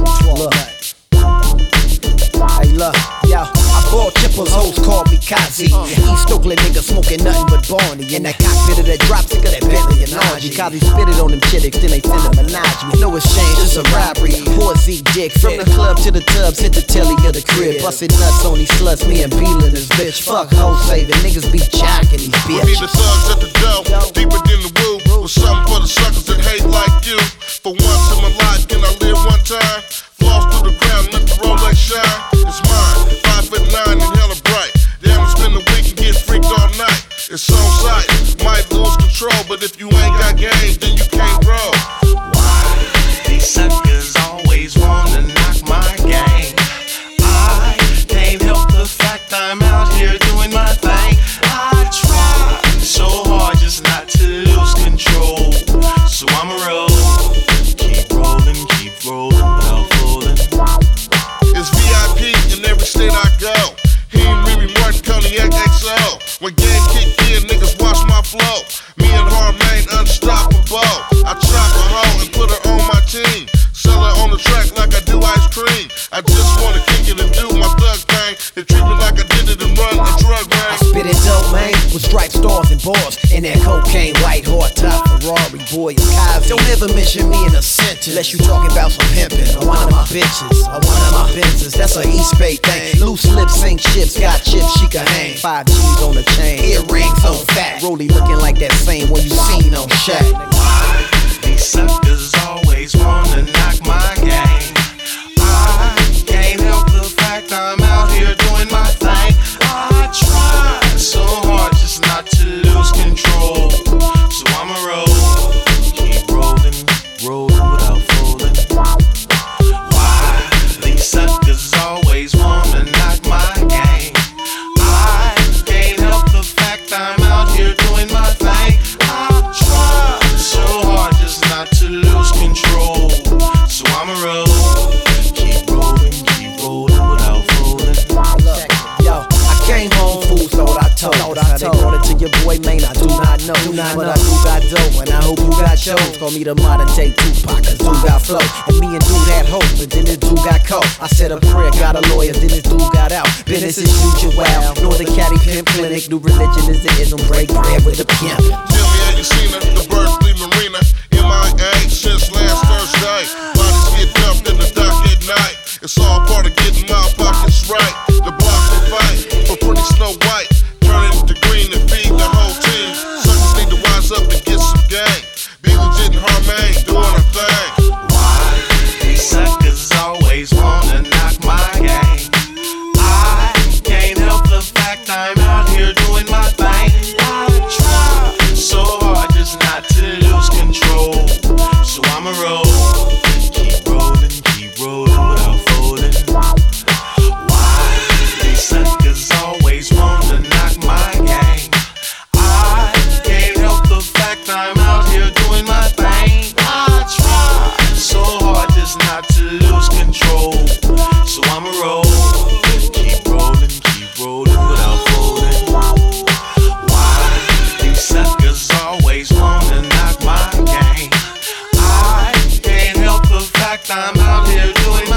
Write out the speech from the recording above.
Look. Hey, look, yo, I bought chippers, hoes called me Kazi. East Oakland nigga smoking nothing but Barney. In that cockpit of that drop stick of that Bentley and Archie. Kazi spit it on them chitticks, then they send a menage me. No exchange, it's a robbery. Horsey dick, from the club to the tubs, hit the telly of the crib. Busted nuts on these sluts, me and Beelin' this bitch. Fuck hoes saving, niggas be jocking these bitches. We be the thugs at the dough, deeper than the woo. With something for the suckers that hate like you. For once in my life, can I live one time? Floss to the ground, let the Rolex shine. It's mine, 5'9" and hella bright. Damn, I spend the week and get freaked all night. It's on sight, might lose control, but if you ain't got game, then you can't roll. Why these suckers always wanna knock my game? I can't help the fact I'm out here doing my thing. I try so hard just not to lose control, so I'ma roll, keep rolling without folding. It's VIP in every state I go. Remy Martin, Cognac XO. When game kick in, niggas watch my flow. Me and Harmaine unstoppable. I chop a hoe and put her on my team. Sell her on the track like I do ice cream. I just wanna kick it and do my thug thing. They treat me like I did it and run a drug ring. I spit it dope, man, with striped stars and bars. In that cocaine, white hard top Ferrari, boy, it's Kazi. Don't ever mention me in a sentence unless you talking about some pimping or one of my bitches or one of my Benzes. That's a East Bay thing. Loose lips sink ships, got chips she can hang. 5 G's on the chain, earrings on fat. Rollie looking like that same one you seen on Shaq. Why these suckers always wanna knock my game? I can't help the fact I'm out here doing my thing. I try so hard just not to lose control, so I'ma roll, keep rolling without folding. Why these suckers always wanna knock my game? I can't help the fact I'm out here doing my thing. I try so hard just not to lose control, so I'ma roll, keep rolling without folding. Look, yo, I came home, fools thought I told. How they brought it to your boy, man, I do not know. But I do got dope, and I hope you got shows. Call me the modern day Tupac, cause dude got flow. And me and dude had hope, but then this dude got caught. I said a prayer, got a lawyer, then this dude got out. Business as usual, Northern Caddy Pimp Clinic. New religion is the ism, break bread with a pimp. Tell me, have you seen her? The Berkeley Marina, MIA since last Thursday. Bodies get dumped in the dock at night. It's all part of getting my pockets right. The block will fight for pretty Snow White. Turn it to green and feed the whole team. Suckers need to wise up and get some game. Be legit and Harmaine doing her thing. Why these suckers always wanna knock my game? I can't help the fact I'm out here doing my thing. I try so hard just not to lose control, so I'ma roll, keep rolling without folding. Why these suckers always wanna knock my game? I can't help the fact I'm out here doing my thing. I try so hard just not to lose control, so I'ma roll, keep rolling without folding. Why these suckers always wanna knock my game? I can't help the fact I'm out here doing my